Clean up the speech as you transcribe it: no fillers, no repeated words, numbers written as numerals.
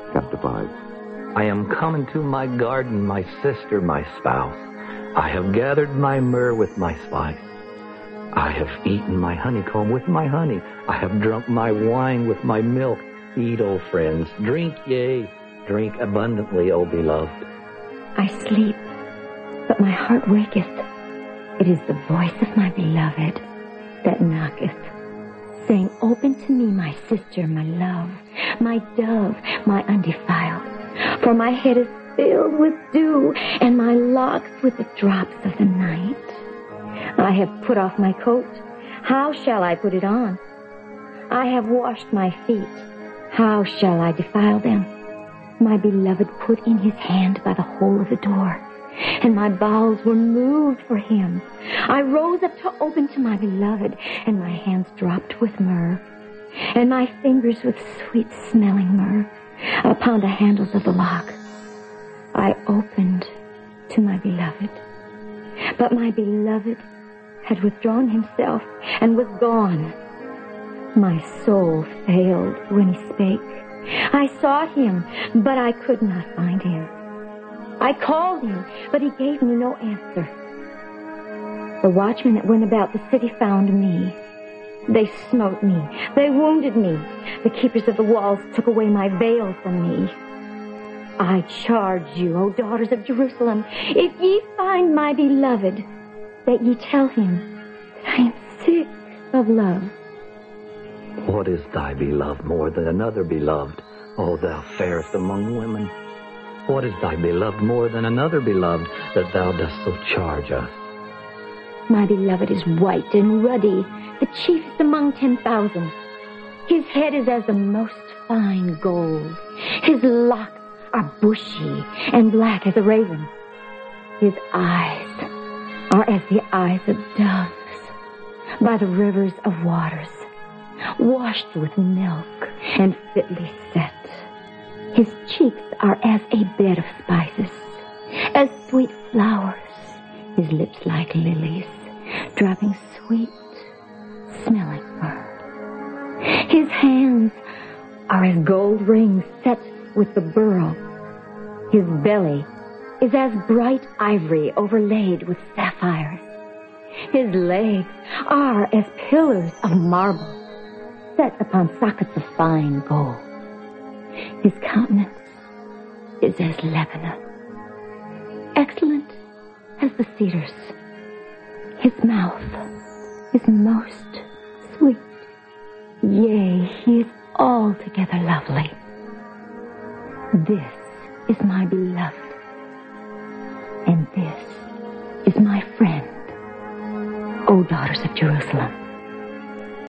Chapter 5. I am come into my garden, my sister, my spouse. I have gathered my myrrh with my spice. I have eaten my honeycomb with my honey. I have drunk my wine with my milk. Eat, O friends, drink, yea, drink abundantly, O beloved. I sleep, but my heart waketh. It is the voice of my beloved that knocketh, saying, Open to me, my sister, my love, my dove, my undefiled. For my head is filled with dew, and my locks with the drops of the night. I have put off my coat. How shall I put it on? I have washed my feet. How shall I defile them? My beloved put in his hand by the hole of the door, and my bowels were moved for him. I rose up to open to my beloved, and my hands dropped with myrrh, and my fingers with sweet-smelling myrrh upon the handles of the lock. I opened to my beloved, but my beloved had withdrawn himself and was gone. My soul failed when he spake. I sought him, but I could not find him. I called him, but he gave me no answer. The watchmen that went about the city found me. They smote me. They wounded me. The keepers of the walls took away my veil from me. I charge you, O daughters of Jerusalem, if ye find my beloved, that ye tell him that I am sick of love. What is thy beloved more than another beloved, O thou fairest among women? What is thy beloved more than another beloved, that thou dost so charge us? My beloved is white and ruddy, the chiefest among 10,000. His head is as the most fine gold. His locks are bushy and black as a raven. His eyes are as the eyes of doves by the rivers of waters, washed with milk and fitly set. His cheeks are as a bed of spices, as sweet flowers. His lips like lilies, dropping sweet smelling myrrh. His hands are as gold rings set with the beryl. His belly is as bright ivory overlaid with sapphires. His legs are as pillars of marble set upon sockets of fine gold. His countenance is as Lebanon, excellent as the cedars. His mouth is most sweet. Yea, he is altogether lovely. This is my beloved, and this is my friend, O daughters of Jerusalem.